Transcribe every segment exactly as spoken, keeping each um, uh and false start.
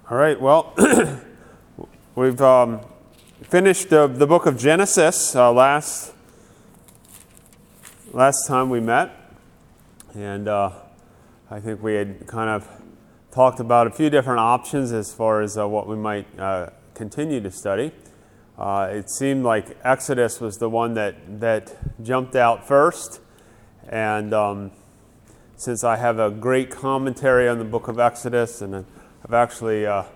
All right, well, we've um, finished uh, the book of Genesis uh, last last time we met, and uh, I think we had kind of talked about a few different options as far as uh, what we might uh, continue to study. Uh, it seemed like Exodus was the one that, that jumped out first, and um, since I have a great commentary on the book of Exodus, and I've actually, uh,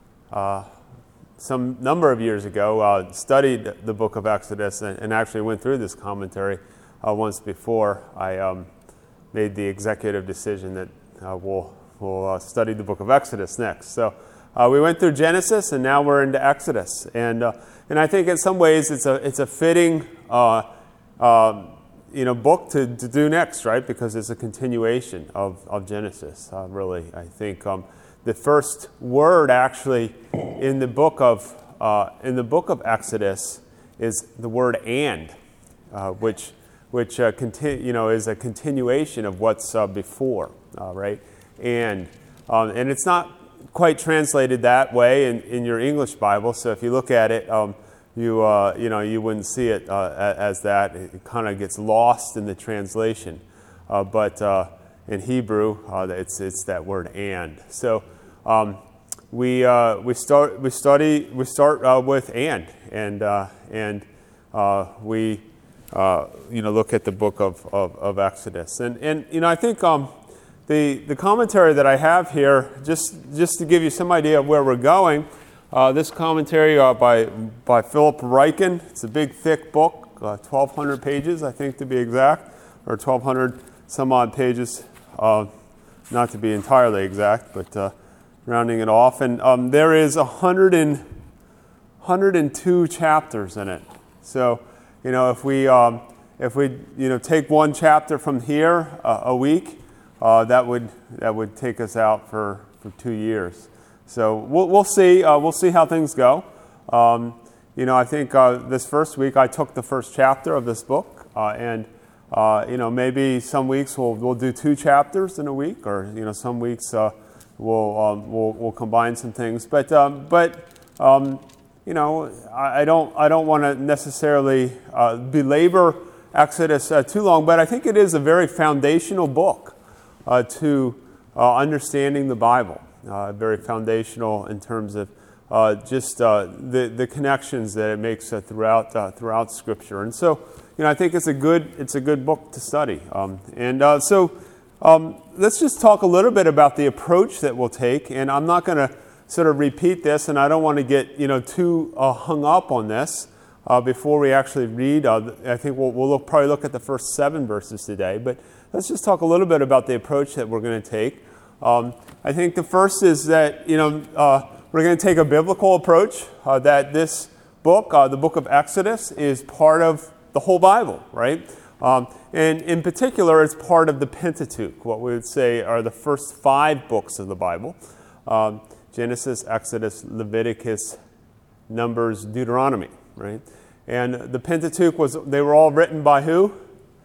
uh, some number of years ago, uh, studied the book of Exodus and, and actually went through this commentary uh, once before, I um, made the executive decision that uh, we'll, we'll uh, study the book of Exodus next. So uh, we went through Genesis, and now we're into Exodus. And uh, and I think in some ways it's a it's a fitting uh, uh, you know book to, to do next, right? Because it's a continuation of, of Genesis, uh, really, I think. Um, The first word, actually, in the book of uh, in the book of Exodus is the word "and," uh, which which uh, conti- you know is a continuation of what's uh, before, uh, right? And um, and it's not quite translated that way in, in your English Bible. So if you look at it, um, you uh, you know you wouldn't see it uh, as that. It kind of gets lost in the translation, uh, but uh, in Hebrew, uh, it's it's that word "and." So. Um, we uh, we start we study we start uh, with and and uh, and uh, we uh, you know look at the book of, of, of Exodus, and and you know I think um, the the commentary that I have here, just just to give you some idea of where we're going, uh, this commentary uh, by by Philip Ryken. It's a big thick book, uh, twelve hundred pages, I think, to be exact, or twelve hundred some odd pages, uh, not to be entirely exact, but. Uh, rounding it off, and um, there is a hundred and hundred and two chapters in it. So, you know, if we um, if we you know take one chapter from here uh, a week, uh, that would that would take us out for, for two years. So we'll we'll see uh, we'll see how things go. Um, you know, I think uh, this first week I took the first chapter of this book, uh, and uh, you know maybe some weeks we'll we'll do two chapters in a week, or you know some weeks. Uh, We'll, um, we'll we'll combine some things, but um, but um, you know I, I don't I don't want to necessarily uh, belabor Exodus uh, too long, but I think it is a very foundational book uh, to uh, understanding the Bible. Uh, very foundational in terms of uh, just uh, the the connections that it makes uh, throughout uh, throughout Scripture, and so you know I think it's a good it's a good book to study, um, and uh, so. Um, let's just talk a little bit about the approach that we'll take, and I'm not going to sort of repeat this, and I don't want to get you know too uh, hung up on this uh, before we actually read. Uh, I think we'll, we'll look, probably look at the first seven verses today, but let's just talk a little bit about the approach that we're going to take. Um, I think the first is that you know uh, we're going to take a biblical approach, uh, that this book, uh, the book of Exodus, is part of the whole Bible, right? Um, and in particular, it's part of the Pentateuch, what we would say are the first five books of the Bible. Um, Genesis, Exodus, Leviticus, Numbers, Deuteronomy, right? And the Pentateuch, was they were all written by who?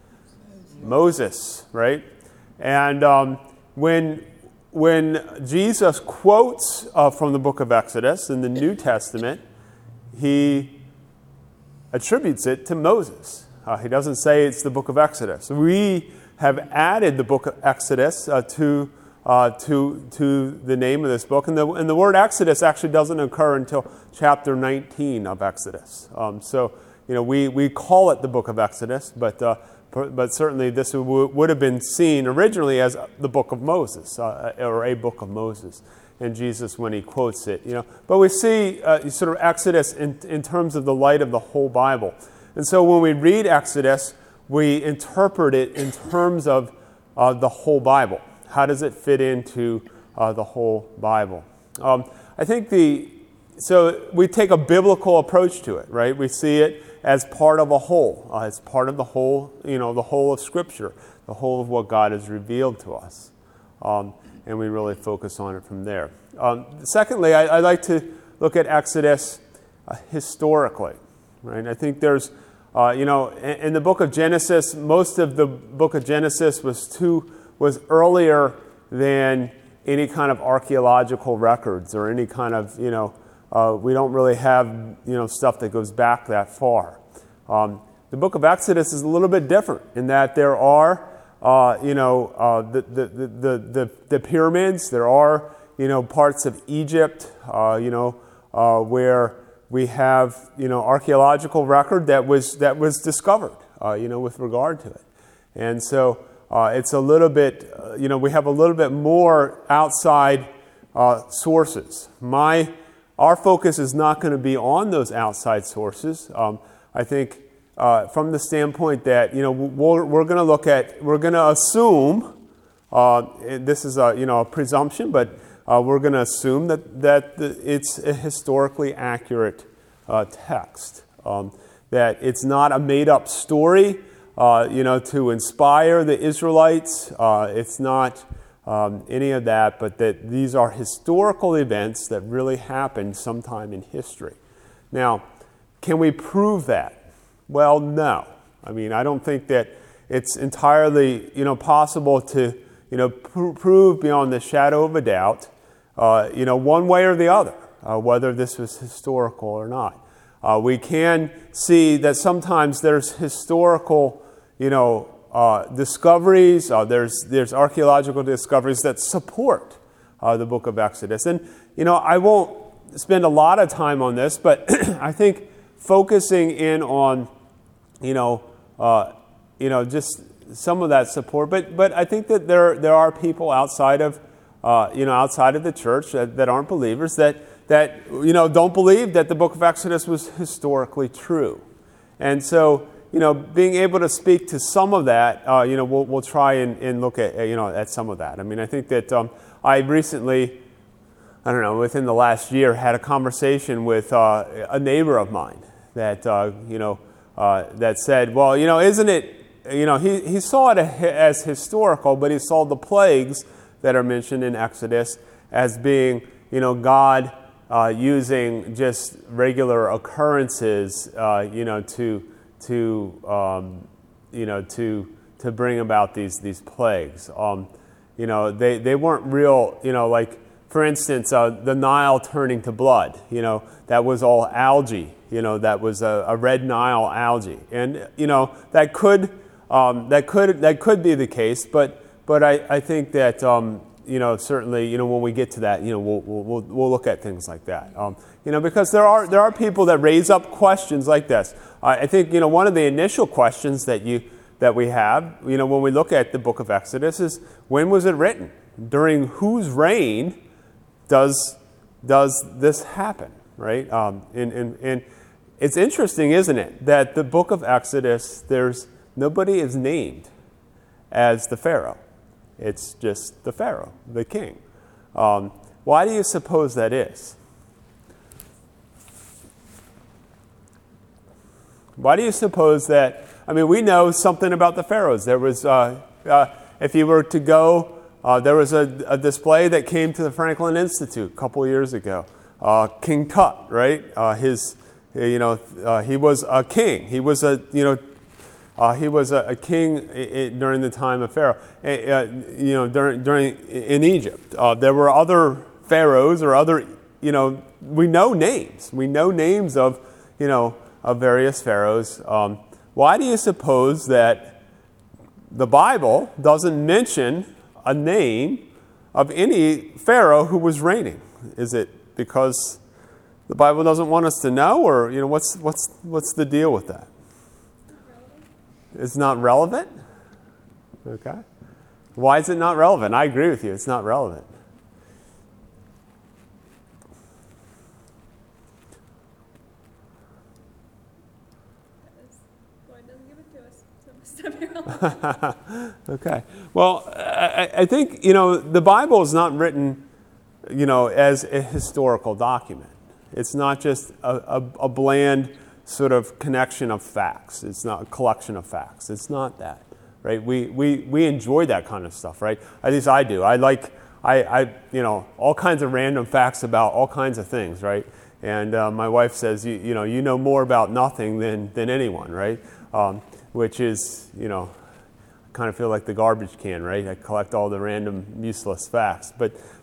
Moses, right? And um, when, when Jesus quotes uh, from the book of Exodus in the New Testament, he attributes it to Moses. Uh, he doesn't say it's the book of Exodus. We have added the book of Exodus uh, to uh, to to the name of this book, and the and the word Exodus actually doesn't occur until chapter nineteen of Exodus. Um, so you know we, we call it the book of Exodus, but uh, but certainly this w- would have been seen originally as the book of Moses, uh, or a book of Moses. And Jesus, when he quotes it, you know, but we see uh, sort of Exodus in in terms of the light of the whole Bible. And so when we read Exodus, we interpret it in terms of uh, the whole Bible. How does it fit into uh, the whole Bible? Um, I think the, so we take a biblical approach to it, right? We see it as part of a whole, uh, as part of the whole, you know, the whole of Scripture, the whole of what God has revealed to us. Um, and we really focus on it from there. Um, secondly, I, I like to look at Exodus uh, historically. Right, I think there's, uh, you know, in, in the book of Genesis, most of the book of Genesis was too was earlier than any kind of archaeological records or any kind of, you know, uh, we don't really have, you know, stuff that goes back that far. Um, the book of Exodus is a little bit different in that there are, uh, you know, uh, the, the, the, the, the pyramids, there are, you know, parts of Egypt, uh, you know, uh, where we have, you know, archaeological record that was, that was discovered, uh, you know, with regard to it. And so uh, it's a little bit, uh, you know, we have a little bit more outside uh, sources. My, our focus is not going to be on those outside sources. Um, I think uh, from the standpoint that, you know, we're, we're going to look at, we're going to assume, uh, this is a, you know, a presumption, but uh, we're going to assume that, that the, it's a historically accurate uh, text, um, that it's not a made-up story, uh, you know, to inspire the Israelites. Uh, it's not um, any of that, but that these are historical events that really happened sometime in history. Now, can we prove that? Well, no. I mean, I don't think that it's entirely, you know, possible to, you know, pr- prove beyond the shadow of a doubt, uh, you know, one way or the other, uh, whether this was historical or not. Uh, we can see that sometimes there's historical, you know, uh, discoveries. Uh, there's there's archaeological discoveries that support uh, the book of Exodus, and you know, I won't spend a lot of time on this, but I think focusing in on, you know, uh, you know, just some of that support. But but I think that there there are people outside of, uh, you know, outside of the church that, that aren't believers that. that, you know, don't believe that the book of Exodus was historically true. And so, you know, being able to speak to some of that, uh, you know, we'll, we'll try and, and look at, you know, at some of that. I mean, I think that um, I recently, I don't know, within the last year, had a conversation with uh, a neighbor of mine that, uh, you know, uh, that said, well, you know, isn't it, you know, he, he saw it as historical, but he saw the plagues that are mentioned in Exodus as being, you know, God Uh, using just regular occurrences, uh, you know, to to um, you know to to bring about these these plagues. Um, you know, they they weren't real. You know, like for instance, uh, the Nile turning to blood. You know, that was all algae. You know, that was a, a red Nile algae, and you know that could um, that could that could be the case. But but I I think that. Um, You know, certainly, you know, when we get to that, you know, we'll we'll we'll look at things like that. Um, you know, because there are there are people that raise up questions like this. Uh, I think, you know, one of the initial questions that you that we have, you know, when we look at the book of Exodus is, when was it written? During whose reign does does this happen? Right? Um, and and and it's interesting, isn't it, that the book of Exodus, there's nobody is named as the Pharaoh. It's just the Pharaoh, the king. Um, why do you suppose that is? Why do you suppose that? I mean, we know something about the pharaohs. There was, uh, uh, if you were to go, uh, there was a, a display that came to the Franklin Institute a couple years ago. Uh, King Tut, right? Uh, his, you know, uh, he was a king. He was a, you know. Uh, he was a, a king I- I, during the time of Pharaoh, uh, you know, during, during in Egypt. Uh, there were other pharaohs or other, you know, we know names. We know names of, you know, of various pharaohs. Um, why do you suppose that the Bible doesn't mention a name of any pharaoh who was reigning? Is it because the Bible doesn't want us to know, or you know, what's what's what's the deal with that? It's not relevant? Okay. Why is it not relevant? I agree with you. It's not relevant. Lord doesn't give it to us, so it must not be relevant. Okay. Well, I, I think, you know, the Bible is not written, you know, as a historical document. It's not just a, a, a bland sort of connection of facts. It's not a collection of facts. It's not that, right? We we we enjoy that kind of stuff, right? At least I do. I like I I you know all kinds of random facts about all kinds of things, right? And uh, my wife says, you you know you know more about nothing than than anyone, right? Um, which is, you know, I kind of feel like the garbage can, right? I collect all the random useless facts, but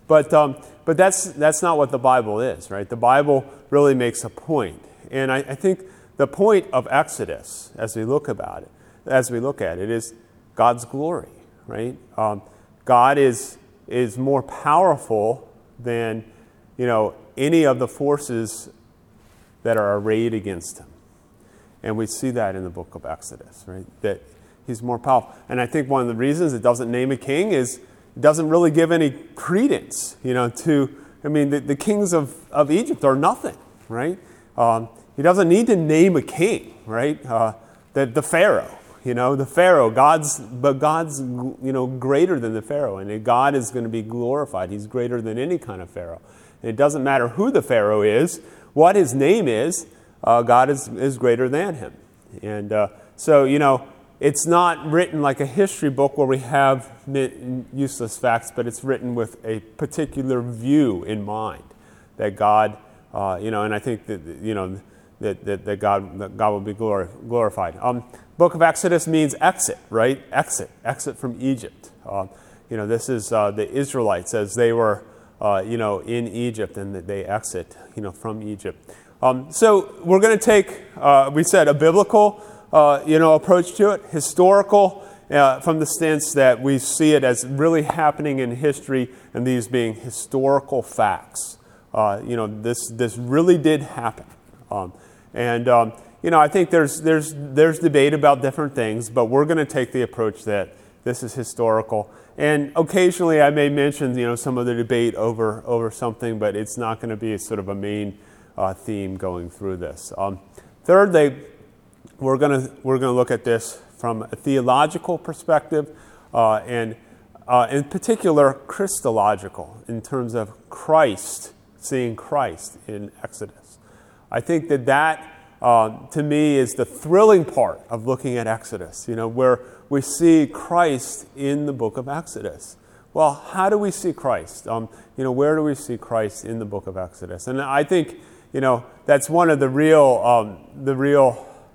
But um, but that's that's not what the Bible is, right? The Bible really makes a point, and I, I think the point of Exodus, as we look about it, as we look at it, is God's glory, right? Um, God is is more powerful than, you know, any of the forces that are arrayed against him, and we see that in the book of Exodus, right? That he's more powerful, and I think one of the reasons it doesn't name a king is it doesn't really give any credence, you know, to, I mean, the, the kings of, of Egypt are nothing, right? Um, he doesn't need to name a king, right? Uh, the, the Pharaoh, you know, the Pharaoh, God's, but God's, you know, greater than the Pharaoh, and God is going to be glorified. He's greater than any kind of Pharaoh. And it doesn't matter who the Pharaoh is, what his name is, uh, God is, is greater than him. And uh, so, you know, it's not written like a history book where we have useless facts, but it's written with a particular view in mind that God, uh, you know, and I think that, you know, that, that, that God that God will be glor- glorified. Um, Book of Exodus means exit, right? Exit, exit from Egypt. Uh, you know, this is uh, the Israelites as they were, uh, you know, in Egypt, and that they exit, you know, from Egypt. Um, so we're going to take, uh, we said, a biblical Uh, you know, approach to it, historical, uh, from the sense that we see it as really happening in history, and these being historical facts. Uh, you know, this this really did happen, um, and um, you know, I think there's there's there's debate about different things, but we're going to take the approach that this is historical. And occasionally, I may mention, you know, some of the debate over over something, but it's not going to be sort of a main uh, theme going through this. Um, third, they. We're going to we're going to look at this from a theological perspective, uh, and uh, in particular Christological, in terms of Christ, seeing Christ in Exodus. I think that that um, to me is the thrilling part of looking at Exodus. You know, where we see Christ in the book of Exodus. Well, how do we see Christ? Um, you know, where do we see Christ in the book of Exodus? And I think, you know, that's one of the real um, the real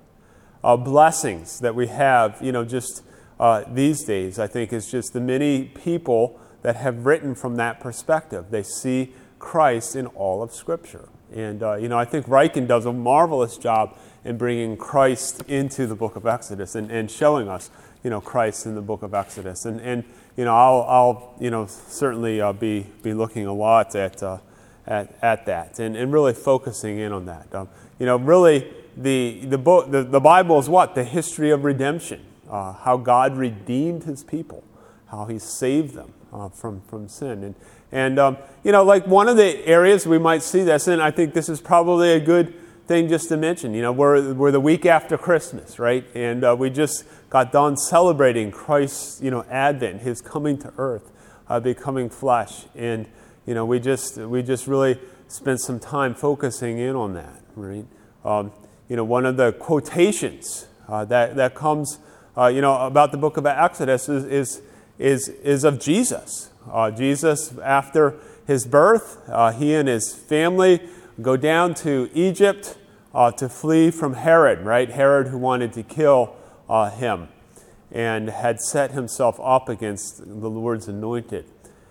Uh, blessings that we have, you know, just uh, these days, I think, is just the many people that have written from that perspective. They see Christ in all of Scripture. And, uh, you know, I think Ryken does a marvelous job in bringing Christ into the book of Exodus and, and showing us, you know, Christ in the book of Exodus. And, and you know, I'll, I'll you know, certainly uh, be, be looking a lot at, uh, at, at that and, and really focusing in on that. Um, you know, really, The the book the, the Bible is what? The history of redemption, uh, how God redeemed his people, how he saved them uh, from, from sin. And, and um, you know, like one of the areas we might see this, and I think this is probably a good thing just to mention, you know, we're, we're the week after Christmas, right? And uh, we just got done celebrating Christ's, you know, advent, his coming to earth, uh, becoming flesh. And, you know, we just, we just really spent some time focusing in on that, right? Um, You know, one of the quotations uh, that that comes, uh, you know, about the book of Exodus is is is, is of Jesus. Uh, Jesus, after his birth, uh, he and his family go down to Egypt uh, to flee from Herod. Right, Herod, who wanted to kill uh, him, and had set himself up against the Lord's anointed.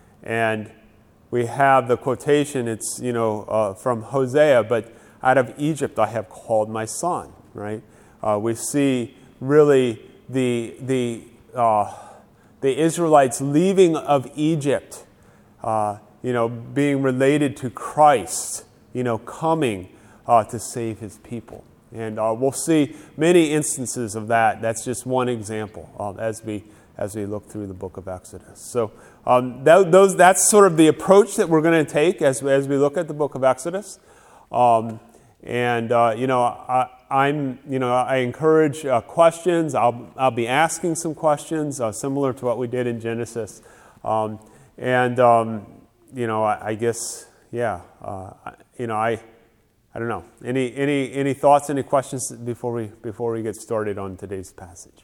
And we have the quotation. It's you know uh, from Hosea, but out of Egypt I have called my son, right? Uh, we see really the the uh, the Israelites leaving of Egypt, uh, you know, being related to Christ, you know, coming uh, to save his people. And uh, we'll see many instances of that. That's just one example um, as we as we look through the book of Exodus. So um, that, those that's sort of the approach that we're going to take as as we look at the book of Exodus. Um, And, uh, you know, I, I'm, you know, I encourage uh, questions. I'll, I'll be asking some questions uh, similar to what we did in Genesis. Um, and, um, you know, I, I guess, yeah, uh, you know, I, I don't know. Any, any, any thoughts, any questions before we, before we get started on today's passage?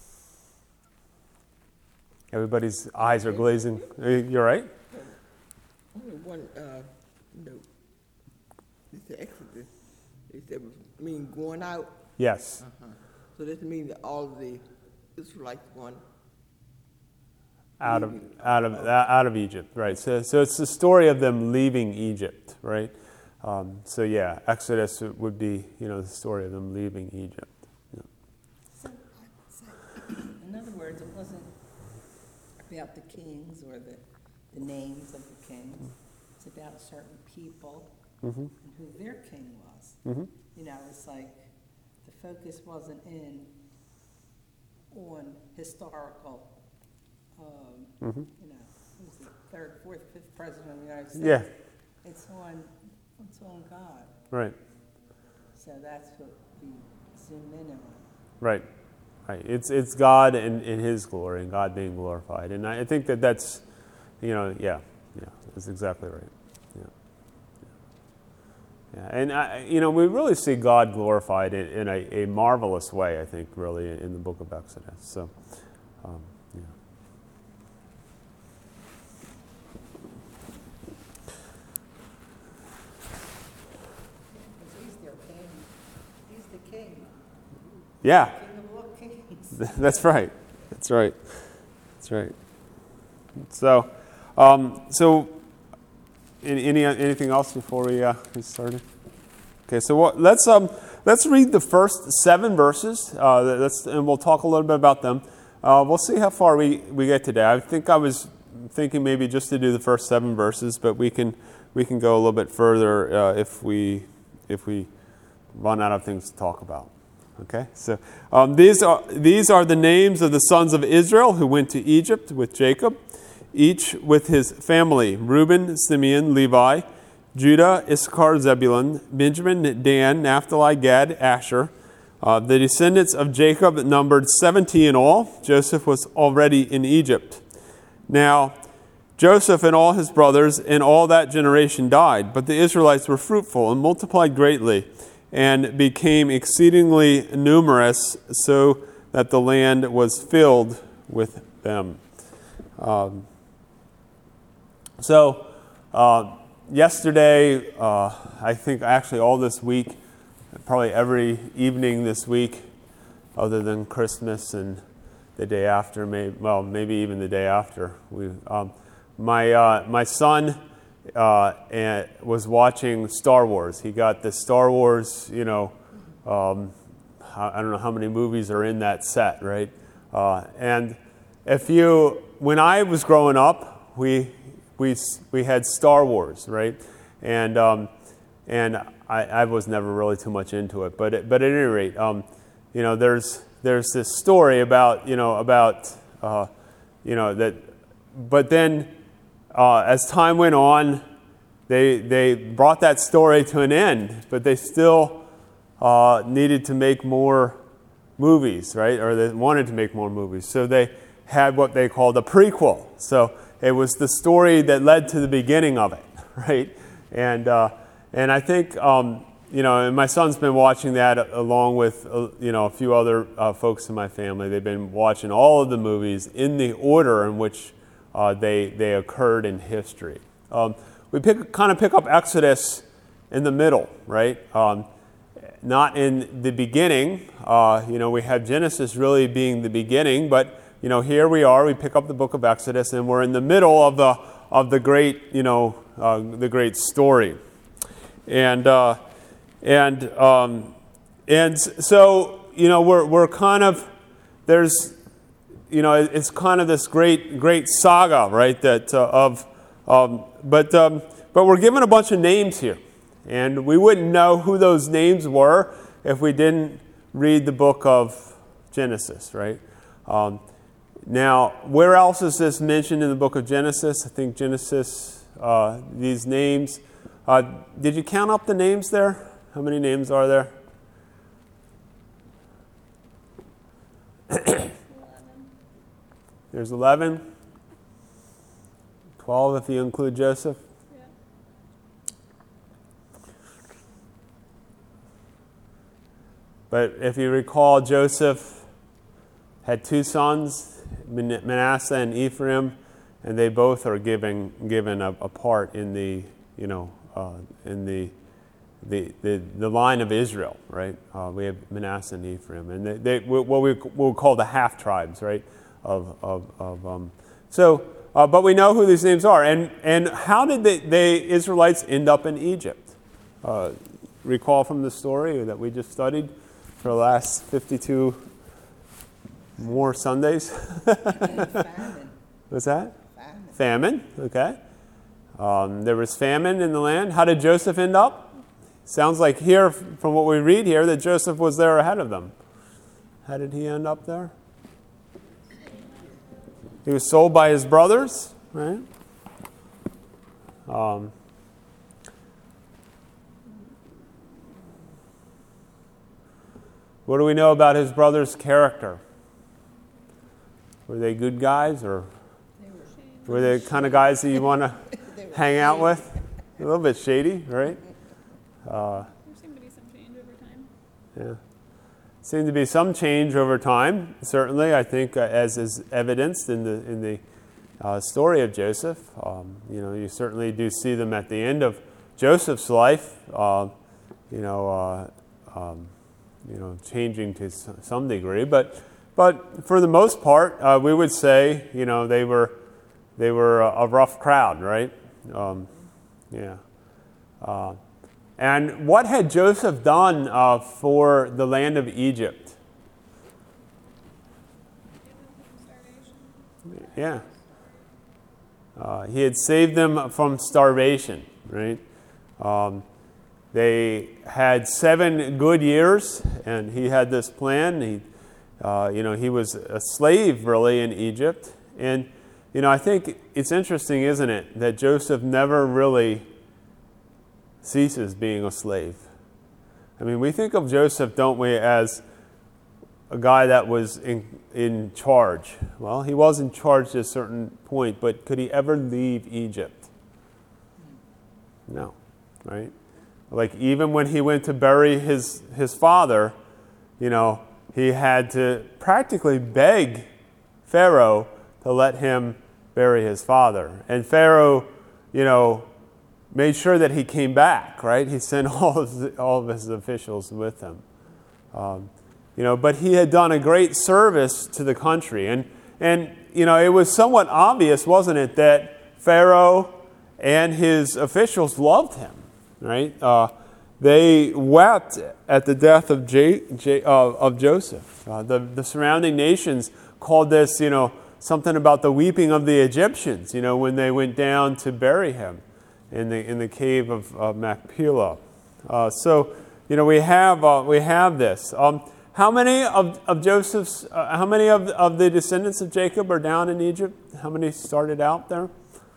Everybody's eyes are glazing. You're right? Only one uh, note. This is Exodus. It said, mean going out. Yes. Uh-huh. So this means that all of the Israelites going. out of Leaving. out of out of Egypt, right? So so it's the story of them leaving Egypt, right? Um, so yeah, Exodus would be, you know, the story of them leaving Egypt. Yeah. So, so, in other words, it wasn't about the kings or the, the names of the kings. It's about certain people Mm-hmm. and who their king was. Mm-hmm. You know, it's like the focus wasn't in on historical, um, Mm-hmm. you know, who's the third, fourth, fifth president of the United States. Yeah. It's on, it's on God. Right. So that's what we zoom in on. Right. Right. It's it's God and in His glory and God being glorified, and I think that that's, you know, yeah, yeah, that's exactly right. Yeah. Yeah. And I, you know, we really see God glorified in, in a, a marvelous way, I think, really, in the book of Exodus. So, um, yeah. Because he's their king. He's the king. Yeah. King of all kings. That's right. That's right. That's right. So, um, so any, any anything else before we uh, get started? Okay, so what, let's um, let's read the first seven verses. Uh, let's, and we'll talk a little bit about them. Uh, we'll see how far we, we get today. I think I was thinking maybe just to do the first seven verses, but we can we can go a little bit further uh, if we if we run out of things to talk about. Okay, so um, these are these are the names of the sons of Israel who went to Egypt with Jacob, each with his family: Reuben, Simeon, Levi, Judah, Issachar, Zebulun, Benjamin, Dan, Naphtali, Gad, Asher. Uh, the descendants of Jacob numbered seventy in all. Joseph was already in Egypt. Now, Joseph and all his brothers and all that generation died, but the Israelites were fruitful and multiplied greatly, and became exceedingly numerous, so that the land was filled with them. Um, so, uh, yesterday, uh, I think actually all this week, probably every evening this week, other than Christmas and the day after, maybe, well, maybe even the day after, we, um, my uh, my son uh, and was watching Star Wars. He got the Star Wars, you know, um, I don't know how many movies are in that set, right? Uh, and if you, when I was growing up, we we we had Star Wars, right? And um, and I, I was never really too much into it, but it, but at any rate, um, you know, there's there's this story about you know about uh, you know that, but then uh, as time went on, they they brought that story to an end, but they still uh, needed to make more movies, right? Or they wanted to make more movies, so they had what they called a prequel. So it was the story that led to the beginning of it, right? And uh, and I think um, you know, and my son's been watching that along with uh, you know a few other uh, folks in my family. They've been watching all of the movies in the order in which uh, they they occurred in history. Um, we pick kind of pick up Exodus in the middle, right? Um, not in the beginning. Uh, you know, we have Genesis really being the beginning, but you know, here we are. We pick up the book of Exodus, and we're in the middle of the of the great, you know, uh, the great story, and uh, and um, and so you know, we're we're kind of there's, you know, it's kind of this great great saga, right? That uh, of um, but um, but we're given a bunch of names here, and we wouldn't know who those names were if we didn't read the book of Genesis, right? Um, Now, where else is this mentioned in the book of Genesis? I think Genesis, uh, these names. Uh, did you count up the names there? How many names are there? Eleven. There's eleven. Twelve if you include Joseph. Yeah. But if you recall, Joseph had two sons, Manasseh and Ephraim, and they both are given given a, a part in the you know uh, in the, the the the line of Israel, right? Uh, we have Manasseh and Ephraim, and they, they what we will call the half tribes, right, of of, of um, So, uh, but we know who these names are. And, and how did the, the Israelites end up in Egypt? Uh, recall from the story that we just studied for the last fifty-two more Sundays. Famine. What's that? Famine. Famine, okay. Um, there was famine in the land. How did Joseph end up? Sounds like here, from what we read here, that Joseph was there ahead of them. How did he end up there? He was sold by his brothers, right? Um, what do we know about his brothers' character? Were they good guys, or were they the kind of guys that you want to hang out with? A little bit shady, right? Uh, There seemed to be some change over time. yeah. Seemed to be some change over time, certainly, I think, uh, as is evidenced in the in the uh, story of Joseph. Um, you know, you certainly do see them at the end of Joseph's life, uh, you know, uh, um, you know, changing to s- some degree. But but for the most part, uh, we would say, you know, they were they were a, a rough crowd, right? Um, yeah. Uh, And what had Joseph done uh, for the land of Egypt? Yeah. Uh, he had saved them from starvation, right? Um, they had seven good years, and he had this plan. He, uh, you know, he was a slave, really, in Egypt. And, you know, I think it's interesting, isn't it, that Joseph never really ceases being a slave. I mean, we think of Joseph, don't we, as a guy that was in, in charge. Well, he was in charge to a certain point, but could he ever leave Egypt? No, right? Like, even when he went to bury his, his father, you know, he had to practically beg Pharaoh to let him bury his father. And Pharaoh, you know, made sure that he came back, right? He sent all of, the, all of his officials with him. Um, you know, but he had done a great service to the country. And, and, you know, it was somewhat obvious, wasn't it, that Pharaoh and his officials loved him, right? Uh, they wept at the death of, J, J, uh, of Joseph. Uh, the, the surrounding nations called this, you know, something about the weeping of the Egyptians, you know, when they went down to bury him in the in the cave of, of Machpelah. Uh, so, you know, we have uh, we have this. Um, how many of, of Joseph's, uh, how many of, of the descendants of Jacob are down in Egypt? How many started out there?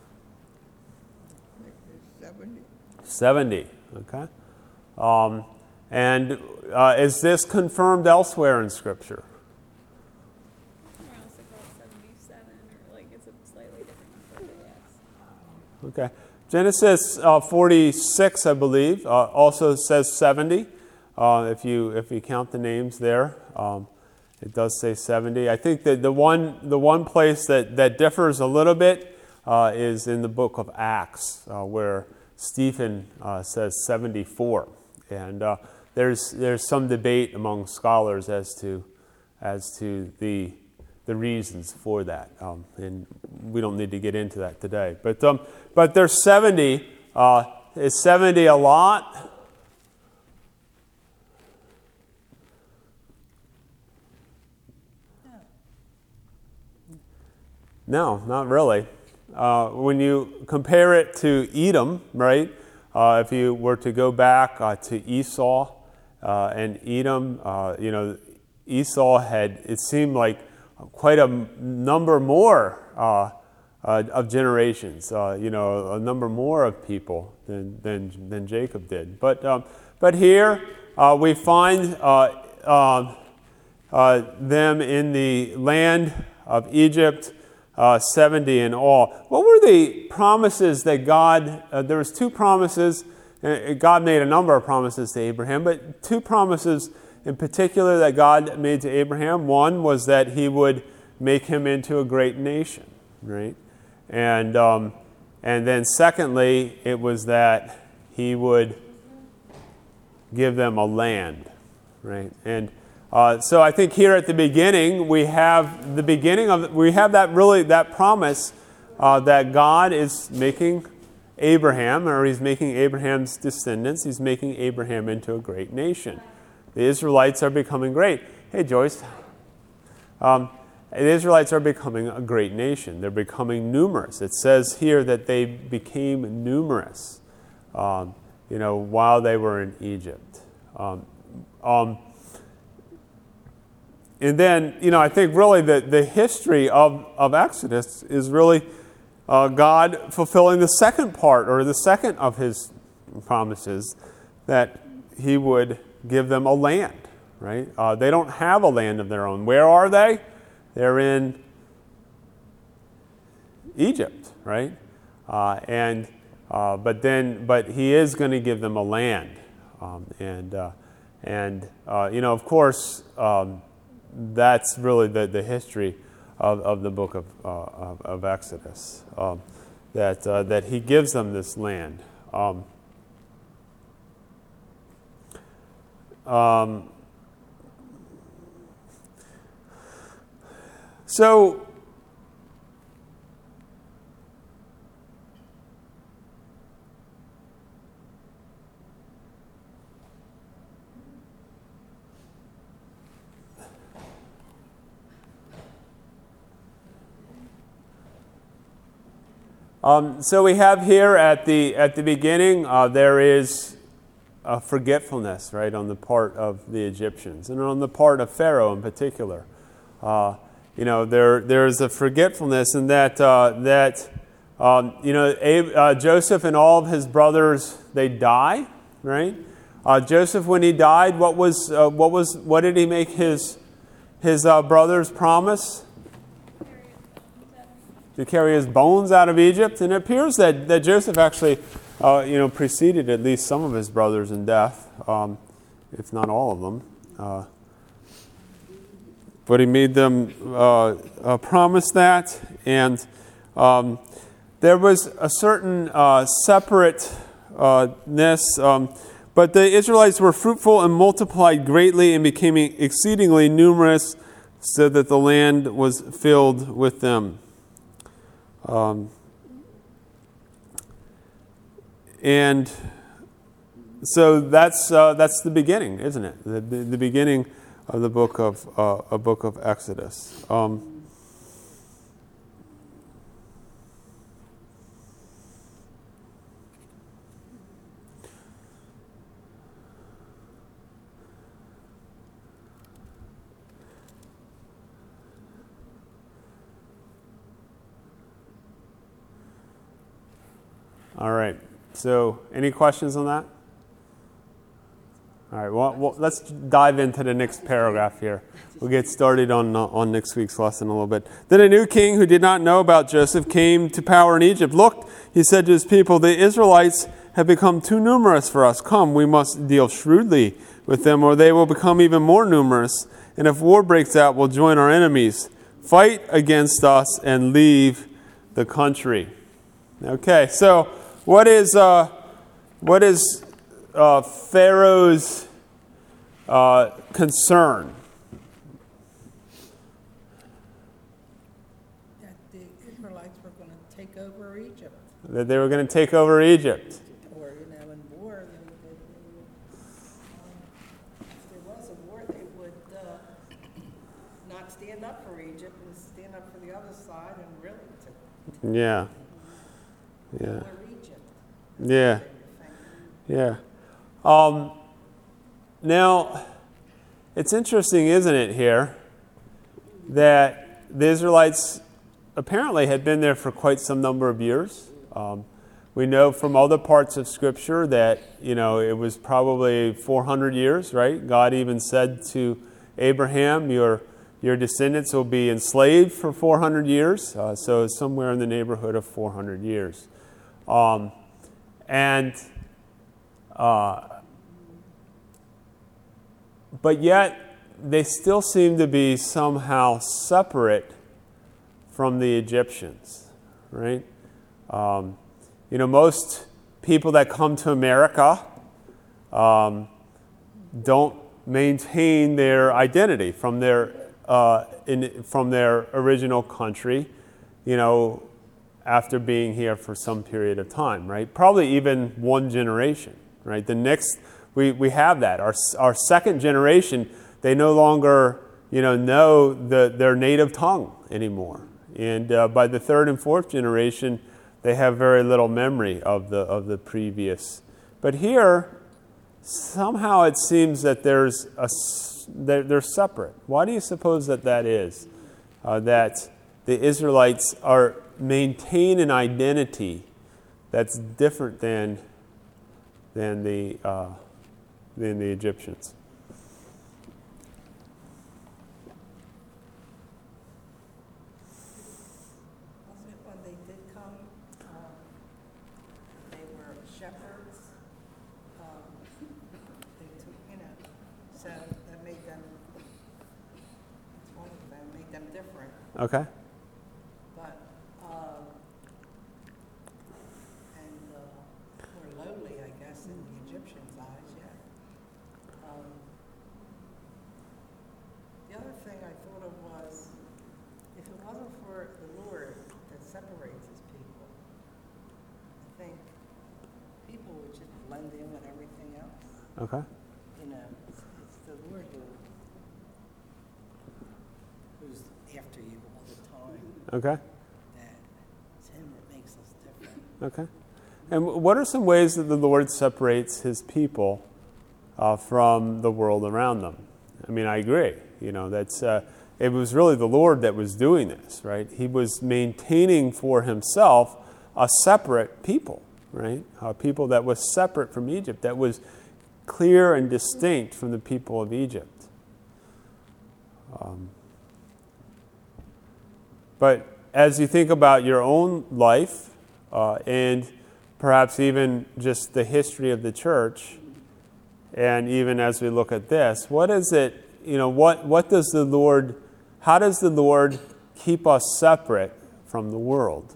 Seventy. seventy, okay. Um, and uh, is this confirmed elsewhere in Scripture? Somewhere else they call it seventy-seven, or like it's a slightly different number, but yes. Okay. Genesis uh, forty-six, I believe, uh, also says seventy. Uh, if you if you count the names there, um, it does say seventy. I think that the one the one place that, that differs a little bit uh, is in the book of Acts, uh, where Stephen uh, says seventy-four, and uh, there's there's some debate among scholars as to as to the the reasons for that, um, and we don't need to get into that today. But um, but there's seventy. Uh, is seventy a lot? No, not really. Uh, when you compare it to Edom, right? Uh, if you were to go back uh, to Esau uh, and Edom, uh, you know, Esau had, it seemed like, quite a number more uh, uh, of generations, uh, you know, a number more of people than than, than Jacob did. But um, but here uh, we find uh, uh, uh, them in the land of Egypt, uh, seventy in all. What were the promises that God? Uh, there was two promises. Uh, God made a number of promises to Abraham, but two promises in particular that God made to Abraham. One was that he would make him into a great nation, right? And um, and then secondly, it was that he would give them a land, right? And Uh, so I think here at the beginning we have the beginning of we have that really that promise uh, that God is making Abraham, or He's making Abraham's descendants. He's making Abraham into a great nation. The Israelites are becoming great. Hey, Joyce. Um, the Israelites are becoming a great nation. They're becoming numerous. It says here that they became numerous, um, you know, while they were in Egypt. Um, um, And then, you know, I think really the, the history of, of Exodus is really uh, God fulfilling the second part, or the second of His promises, that He would give them a land, right? Uh, they don't have a land of their own. Where are they? They're in Egypt, right? Uh, and uh, but then, but He is going to give them a land, um, and uh, and uh, you know, of course. Um, That's really the, the history of, of the book of, uh, of, of Exodus, um, that, uh, that He gives them this land. Um, um, so, Um, so we have here at the at the beginning uh, there is a forgetfulness, right, on the part of the Egyptians and on the part of Pharaoh in particular. Uh, you know, there there's a forgetfulness in that uh, that um, you know Abe, uh, Joseph and all of his brothers, they die, right? Uh, Joseph, when he died, what was uh, what was what did he make his his uh, brothers promise? To carry his bones out of Egypt. And it appears that, that Joseph actually uh, you know, preceded at least some of his brothers in death, um, if not all of them. Uh, but he made them uh, uh, promise that. And um, there was a certain uh, separateness. Um, but the Israelites were fruitful and multiplied greatly and became exceedingly numerous, so that the land was filled with them. Um, and so that's uh, that's the beginning, isn't it? The, the, the beginning of the book of uh, a book of Exodus. Um, All right. So, any questions on that? All right. Well, well, let's dive into the next paragraph here. We'll get started on uh, on next week's lesson a little bit. Then a new king who did not know about Joseph came to power in Egypt. Look, he said to his people, the Israelites have become too numerous for us. Come, we must deal shrewdly with them, or they will become even more numerous. And if war breaks out, we'll join our enemies. Fight against us and leave the country. Okay, so what is uh, what is uh, Pharaoh's uh, concern? That the Israelites were going to take over Egypt. That they were going to take over Egypt. Or, you know, in war, they would, they would, um, if there was a war, they would uh, not stand up for Egypt and stand up for the other side and really to Yeah. Yeah. war Egypt. Yeah. Yeah. Um, now, it's interesting, isn't it, here, that the Israelites apparently had been there for quite some number of years. Um, we know from other parts of Scripture that, you know, it was probably four hundred years, right? God even said to Abraham, your your descendants will be enslaved for four hundred years. Uh, so somewhere in the neighborhood of four hundred years. Um, and, uh, but yet they still seem to be somehow separate from the Egyptians, right? Um, you know, most people that come to America um, don't maintain their identity from their uh, in, from their original country, you know, after being here for some period of time, right? Probably even one generation, right? The next, we, we have that. Our, our second generation, they no longer, you know, know the, their native tongue anymore. And uh, by the third and fourth generation, they have very little memory of the, of the previous. But here, somehow it seems that there's a, they're, they're separate. Why do you suppose that that is? Uh, that the Israelites are maintain an identity that's different than than the uh, than the Egyptians. Wasn't it when they did come, um, they were shepherds? Um, they took, you know, so that made them, it's one of them, made them different. Okay. But, um, and uh, more lowly, I guess, in the Egyptians' eyes, yeah. Um, the other thing I thought of was, if it wasn't for the Lord that separates his people, I think people would just blend in with everything else. Okay. You know, it's, it's the Lord who, who's after you all the time. Okay. That it's him that makes us different. Okay. And what are some ways that the Lord separates his people uh, from the world around them? I mean, I agree. You know, that's uh, it was really the Lord that was doing this, right? He was maintaining for himself a separate people, right? A people that was separate from Egypt, that was clear and distinct from the people of Egypt. Um, but as you think about your own life uh, and perhaps even just the history of the church, and even as we look at this, what is it, you know, what, what does the Lord, how does the Lord keep us separate from the world?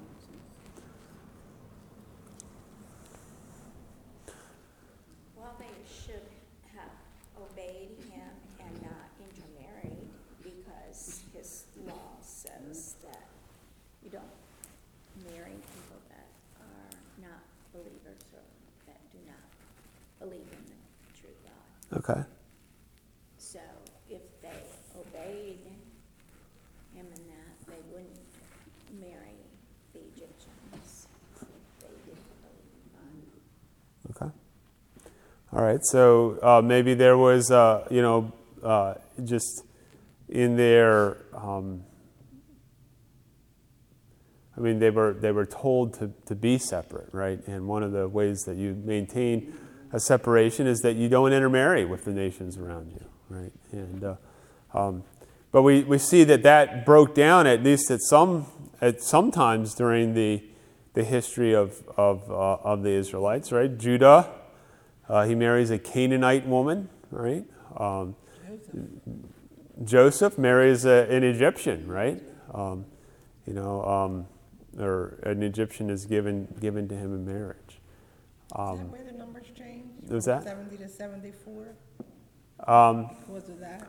Well, they should have obeyed him and not intermarried, because his law says that you don't marry people that are not believers or that do not believe in the true God. Okay. So if they obeyed him in that, they wouldn't marry the Egyptians if they didn't believe in God. Okay. All right. So uh, maybe there was, uh, you know, uh, just in their, um, I mean, they were they were told to, to be separate, right? And one of the ways that you maintain a separation is that you don't intermarry with the nations around you, right? And uh, um, but we, we see that that broke down at least at some at some times during the the history of of uh, of the Israelites, right? Judah, uh, he marries a Canaanite woman, right? Um, Joseph marries a, an Egyptian, right? Um, you know, um, or an Egyptian is given given to him in marriage. Um, Is that where the numbers changed? Was From that? seventy to seventy-four? Um, Because of that?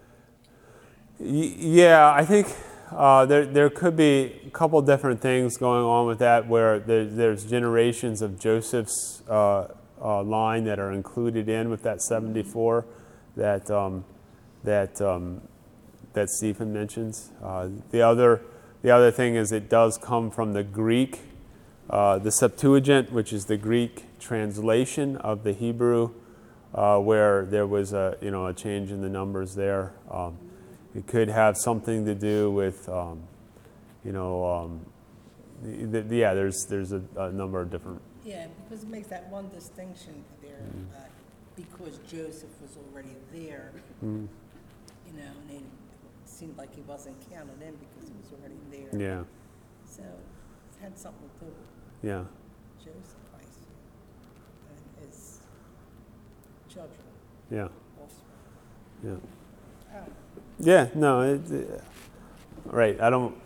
y- yeah, I think uh, there there could be a couple different things going on with that, where there, there's generations of Joseph's uh, uh, line that are included in with that seventy-four that um, that um, that Stephen mentions. Uh, the other the other thing is it does come from the Greek. Uh, the Septuagint, which is the Greek translation of the Hebrew, uh, where there was a you know a change in the numbers there. Um, it could have something to do with um, you know um, the, the, yeah. There's there's a, a number of different. Yeah, because it makes that one distinction there, Mm. that because Joseph was already there, Mm, you know, and it seemed like he wasn't counted in because he was already there. yeah, So it had something to do with yeah, Joseph, I see, and his children, yeah, offspring. yeah. Oh, Yeah, no, it, it, right. I don't.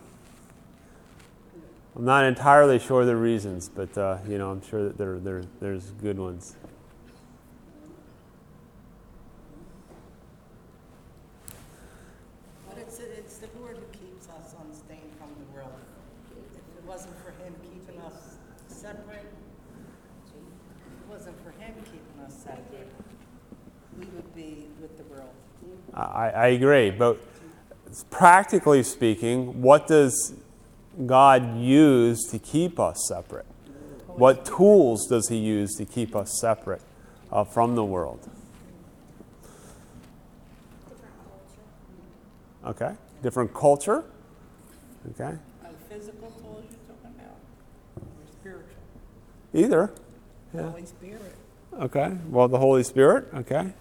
I'm not entirely sure the reasons, but uh, you know, I'm sure that there, there, there's good ones. the Lord who keeps us unstained from the world. If it wasn't for him keeping us separate, if it wasn't for him keeping us separate, we would be with the world. I, I agree, but practically speaking, what does God use to keep us separate? What tools does he use to keep us separate uh, from the world? Okay, different culture. Okay. Are the physical tools you're talking about, or spiritual? Either. The Yeah. Holy Spirit. Okay. Well, the Holy Spirit. Okay.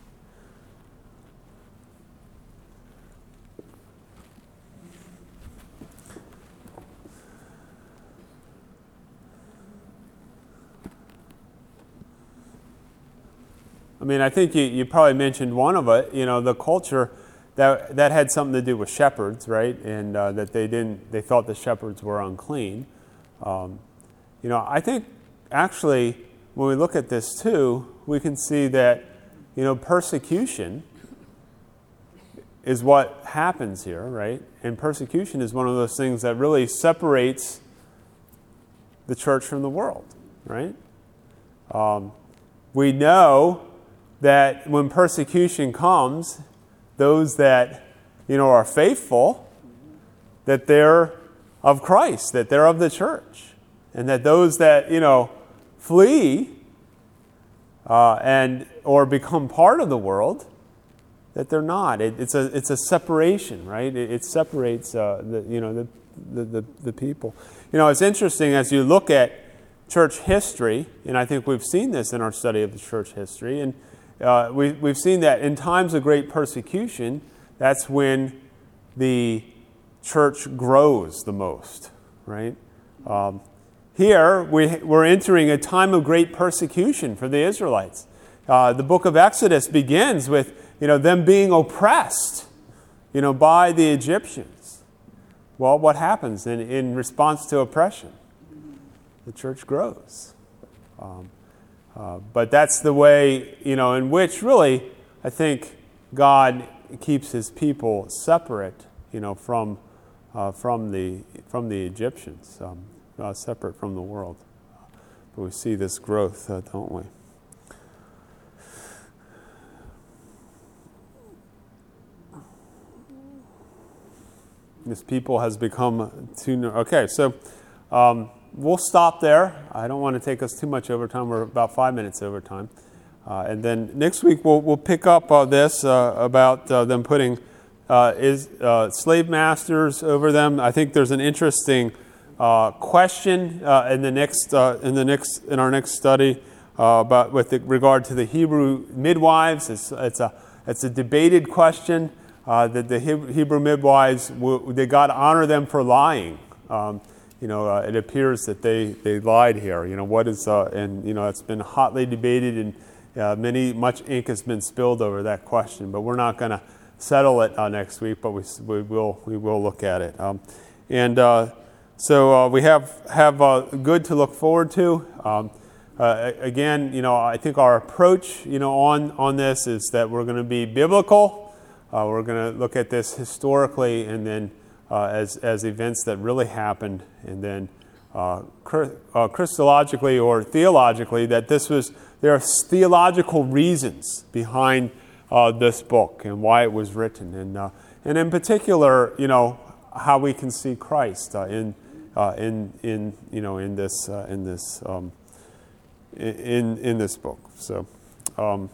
I mean, I think you, you probably mentioned one of it. You know, the culture that that had something to do with shepherds, right? And uh, that they didn't, they thought the shepherds were unclean. Um, you know, I think actually when we look at this too, we can see that, you know, persecution is what happens here, right? And persecution is one of those things that really separates the church from the world, right? Um, we know that when persecution comes, those that, you know, are faithful, that they're of Christ, that they're of the church, and that those that, you know, flee uh, and or become part of the world, that they're not. It, it's a it's a separation, right? It, it separates uh, the you know the, the the the people. You know, it's interesting as you look at church history, and I think we've seen this in our study of the church history, and uh, we we've seen that in times of great persecution, that's when the church grows the most, right? Um, here we we're entering a time of great persecution for the Israelites. Uh, the book of Exodus begins with, you know, them being oppressed, you know, by the Egyptians. Well, what happens in, in response to oppression? The church grows. Um, uh, but that's the way, you know, in which really, I think God keeps his people separate, you know, from uh, from the from the Egyptians, um, uh, separate from the world. But we see this growth, uh, don't we? This people has become too... Okay, so um, we'll stop there. I don't want to take us too much over time. We're about five minutes over time. Uh, and then next week we'll we'll pick up uh, this uh, about uh, them putting uh, is uh, slave masters over them. I think there's an interesting uh, question uh, in the next uh, in the next in our next study uh, about with the, regard to the Hebrew midwives. It's it's a it's a debated question. Uh, that the Hebrew midwives, did God honor them for lying? Um, you know, uh, it appears that they, they lied here. You know, what is, uh, and, you know, it's been hotly debated and uh, many, much ink has been spilled over that question. But we're not going to settle it uh, next week, but we, we, will, we will look at it. Um, and uh, so uh, we have, have uh, good to look forward to. Um, uh, again, you know, I think our approach, you know, on, on this is that we're going to be biblical. Uh, we're going to look at this historically and then uh, as, as events that really happened, and then uh, uh, Christologically or theologically that this was, there are theological reasons behind uh, this book and why it was written. And, uh, and in particular, you know, how we can see Christ uh, in, uh, in, in, you know, in this, uh, in this, um, in, in this book. So, um,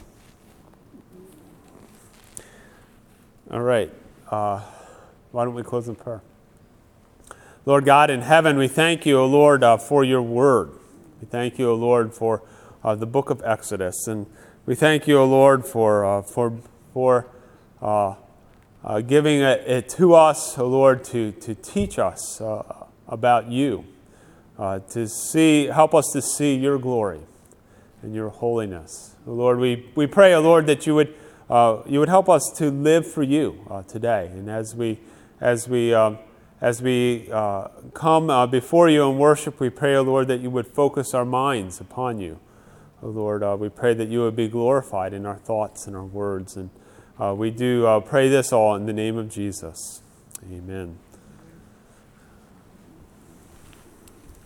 all right. Uh, why don't we close in prayer? Lord God in heaven, we thank you, O Lord, uh, for your word. We thank you, O Lord, for uh, the book of Exodus. And we thank you, O Lord, for uh, for for uh, uh, giving it, it to us, O Lord, to, to teach us uh, about you, uh, to see, help us to see your glory and your holiness. O Lord, we, we pray, O Lord, that you would Uh, you would help us to live for you uh, today, and as we, as we, uh, as we uh, come uh, before you in worship, we pray, O Lord, that you would focus our minds upon you. O Lord, uh, we pray that you would be glorified in our thoughts and our words, and Uh, we do uh, pray this all in the name of Jesus. Amen.